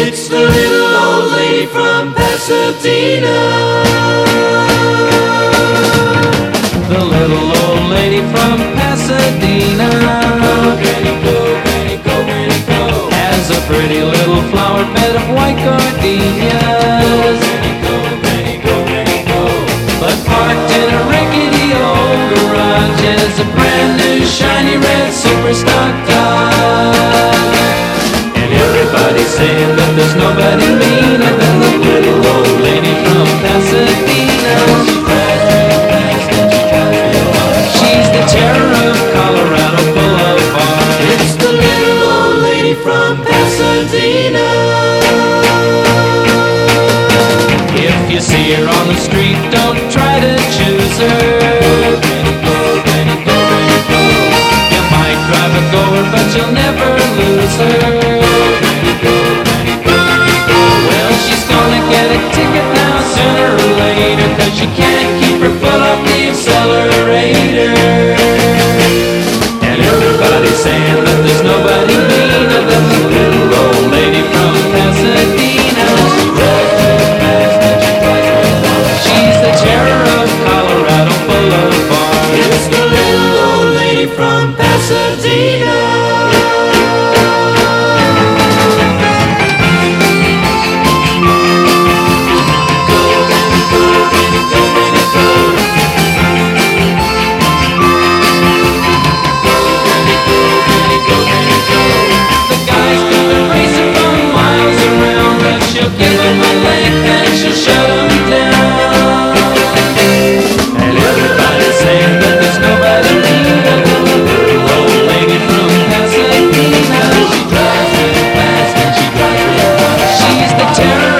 It's the little old lady from Pasadena. The little old lady from Pasadena. Go, Granny, go, Granny, go, Granny, go. Has a pretty little flower bed of white gardenias. Go, Granny, go, Granny, go. But parked in a rickety old garage is a brand new shiny red super stock Dodge. And everybody's saying that there's nobody meaner than the little old lady from Pasadena. She's the terror of Colorado Boulevard. It's the little old lady from Pasadena. If you see her on the street, don't try to choose her. You might drive a goer, but you'll never lose her. Well, she's gonna get a ticket now sooner or later, 'cause she can't keep her foot off the accelerator. And everybody's saying that there's nobody meaner than the little old lady from Pasadena. She's the terror of Colorado Boulevard. It's the little old lady from Pasadena. The guy's gonna race her from miles around, but she'll give him a length and she'll shut him down. And everybody's saying that there's nobody meaner than the little old lady from Pasadena. She drives real fast and she drives real hard. She's the terror